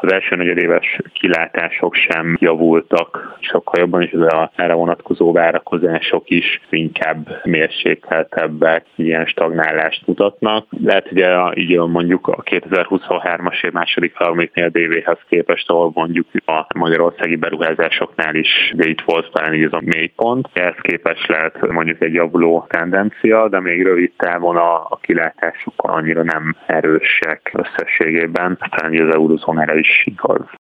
Az első negyedéves kilátások sem javultak sokkal jobban, és erre vonatkozó várakozások is inkább mérsékeltebbek, ilyen stagnálást mutatnak. Lehet, hogy így mondjuk a 2023-as év második harmadik negyedévéhez képest, ahol mondjuk a magyarországi beruházásoknál is ugye itt volt talán így ez a mélypont. Ehhez képest lehet mondjuk egy javuló tendencia, de még rövid távon a kilátások annyira nem erősek összességében. Talán az eurozónára is igaz.